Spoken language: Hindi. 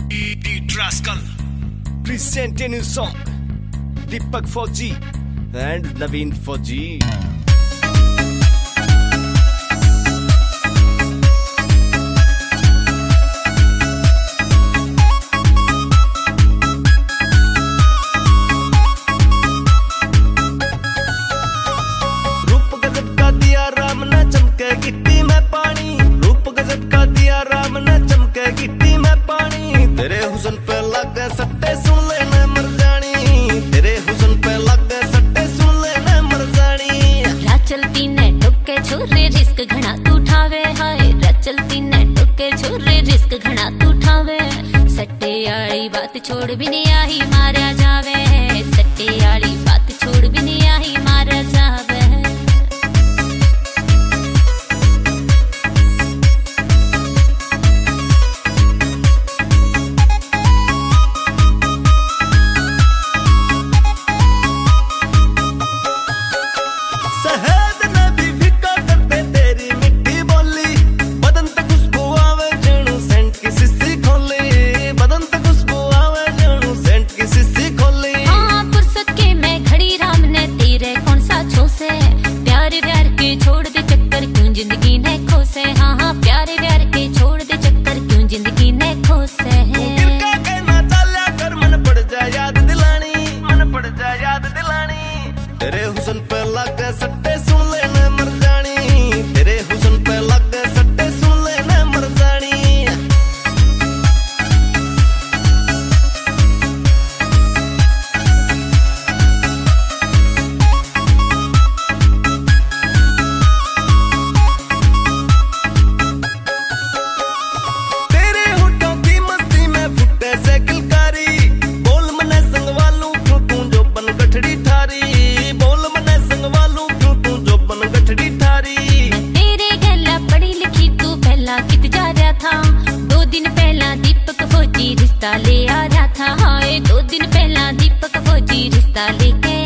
Rascal present a new song. Deepak Fauji and Naveen Fauji. रूप गजब का दिया राम ने चमके गिट्टी में पानी। रूप गजब का दिया राम ने चमके गिट्टी में पानी। तेरे हुस्न पे लग गए सट्टे सुन लेने मर जानी। तेरे हुस्न पे लग गए सट्टे सुन लेने मर जानी। राह चलती ने टुके छोरे रिस्क घना तू उठावे हाय। राह चलती ने टुके छोरे रिस्क घना तू उठावे। सट्टे आली बात छोड़ भी नहीं आई मारा जावे। सट्टे आली बात छोड़ भी नहीं आई मारा जावे। शहद ने भी फिक्का करते तेरी मिट्टी बोली। बदन तक खुशबू आवे जणू सेंट की सिसी खोली। बदन तक खुशबू आवे जणू सेंट की सिसी खोली। हाँ फुर्सत के मैं खड़ी राम ने तेरे कौन सा छोसे। प्यारे प्यार के छोड़ दे चक्कर क्यों जिंदगी ने खोसे। हाँ हाँ प्यारे प्यार के छोड़ दे चक्कर क्यों जिंदगी ने खोसे। गिर का कहना चाल्या कर मन पड़ जा याद दिलानी। मन पड़ जा याद दिलानी। तेरे हुस्न पे लग गए सट्टे सुन लेने मर जानी। तेरे हुस्न पे लग गए सट्टे सुन लेने मर जानी। तेरे होठों की मस्ती में फुटे से किलकारी। बोल मने संग वालू क्यों तू जो बन गठड़ी ठारी। बोल मने संग वालू क्यों तू जो बन गठड़ी ठारी। तेरे गला पढ़ी लिखी तू पहला कित जा रहा था। 2 दिन पहला दीपक फौजी रिश्ता ले आ रहा था। हाय 2 दिन पहला दीपक फौजी रिश्ता लेके